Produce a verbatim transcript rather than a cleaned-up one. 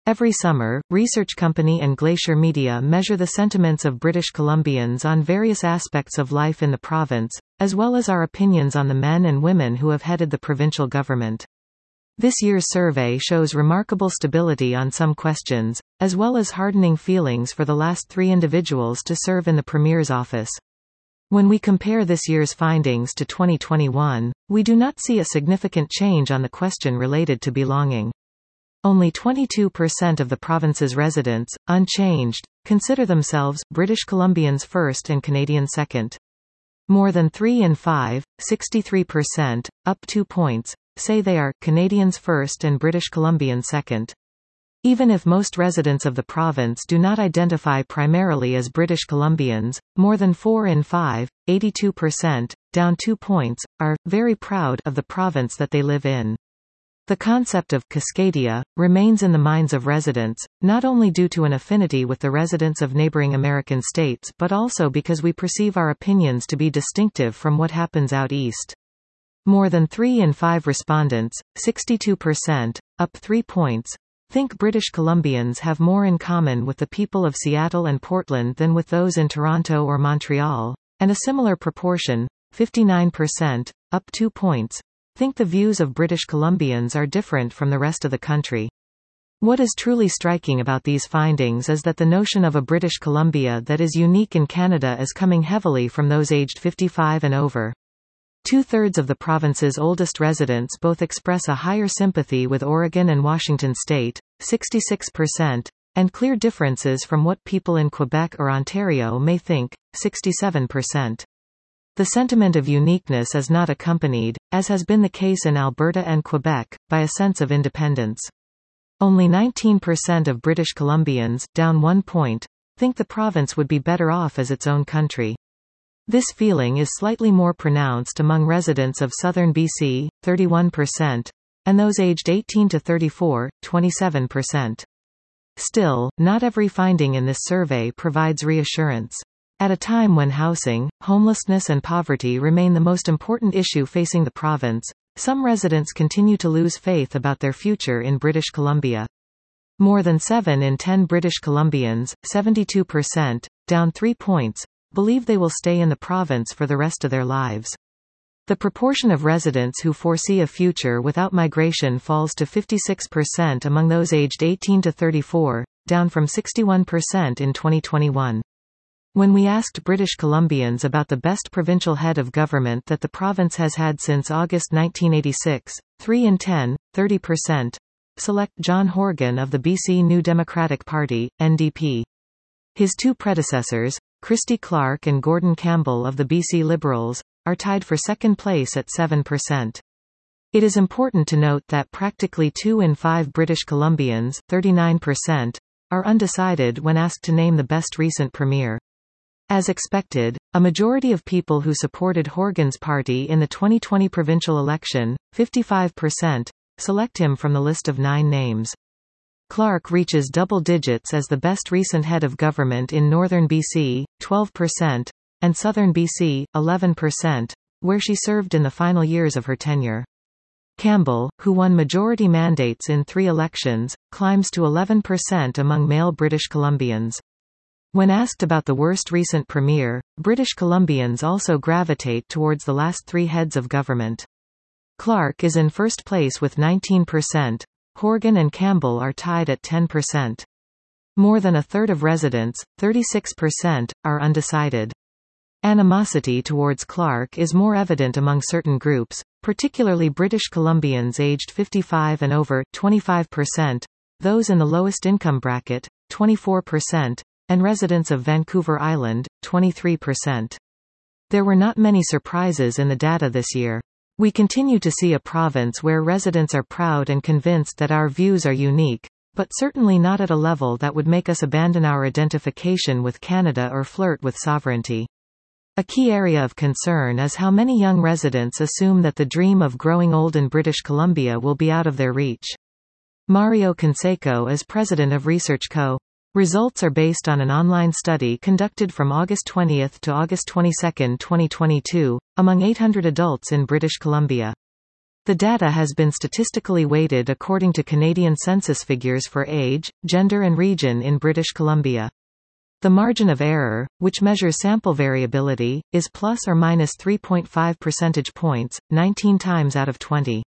Every summer, research company and Glacier Media measure the sentiments of British Columbians on various aspects of life in the province, as well as our opinions on the men and women who have headed the provincial government. This year's survey shows remarkable stability on some questions, as well as hardening feelings for the last three individuals to serve in the Premier's office. When we compare this year's findings to twenty twenty-one, we do not see a significant change on the question related to belonging. Only twenty-two percent of the province's residents, unchanged, consider themselves British Columbians first and Canadians second. More than three in five, sixty-three percent, up two points, say they are Canadians first and British Columbians second. Even if most residents of the province do not identify primarily as British Columbians, more than four in five, eighty-two percent, down two points, are very proud of the province that they live in. The concept of Cascadia remains in the minds of residents, not only due to an affinity with the residents of neighboring American states but also because we perceive our opinions to be distinctive from what happens out east. More than three in five respondents, sixty-two percent, up three points, think British Columbians have more in common with the people of Seattle and Portland than with those in Toronto or Montreal, and a similar proportion, fifty-nine percent, up two points, think the views of British Columbians are different from the rest of the country. What is truly striking about these findings is that the notion of a British Columbia that is unique in Canada is coming heavily from those aged fifty-five and over. Two-thirds of the province's oldest residents both express a higher sympathy with Oregon and Washington state, sixty-six percent, and clear differences from what people in Quebec or Ontario may think, sixty-seven percent. The sentiment of uniqueness is not accompanied, as has been the case in Alberta and Quebec, by a sense of independence. Only nineteen percent of British Columbians, down one point, think the province would be better off as its own country. This feeling is slightly more pronounced among residents of southern B C, thirty-one percent, and those aged eighteen to thirty-four, twenty-seven percent. Still, not every finding in this survey provides reassurance. At a time when housing, homelessness and poverty remain the most important issue facing the province, some residents continue to lose faith about their future in British Columbia. More than seven in ten British Columbians, seventy-two percent, down three points, believe they will stay in the province for the rest of their lives. The proportion of residents who foresee a future without migration falls to fifty-six percent among those aged eighteen to thirty-four, down from sixty-one percent in twenty twenty-one. When we asked British Columbians about the best provincial head of government that the province has had since August nineteen eighty-six, three in ten, thirty percent, select John Horgan of the B C New Democratic Party, N D P. His two predecessors, Christy Clark and Gordon Campbell of the B C Liberals, are tied for second place at seven percent. It is important to note that practically two in five British Columbians, thirty-nine percent, are undecided when asked to name the best recent premier. As expected, a majority of people who supported Horgan's party in the twenty twenty provincial election, fifty-five percent, select him from the list of nine names. Clark reaches double digits as the best recent head of government in northern B C, twelve percent, and southern B C, eleven percent, where she served in the final years of her tenure. Campbell, who won majority mandates in three elections, climbs to eleven percent among male British Columbians. When asked about the worst recent premier, British Columbians also gravitate towards the last three heads of government. Clark is in first place with nineteen percent. Horgan and Campbell are tied at ten percent. More than a third of residents, thirty-six percent, are undecided. Animosity towards Clark is more evident among certain groups, particularly British Columbians aged fifty-five and over, twenty-five percent, those in the lowest income bracket, twenty-four percent, and residents of Vancouver Island, twenty-three percent. There were not many surprises in the data this year. We continue to see a province where residents are proud and convinced that our views are unique, but certainly not at a level that would make us abandon our identification with Canada or flirt with sovereignty. A key area of concern is how many young residents assume that the dream of growing old in British Columbia will be out of their reach. Mario Canseco is president of Research Co. Results are based on an online study conducted from August twentieth to August twenty-second, twenty twenty-two, among eight hundred adults in British Columbia. The data has been statistically weighted according to Canadian census figures for age, gender and region in British Columbia. The margin of error, which measures sample variability, is plus or minus three point five percentage points, nineteen times out of twenty.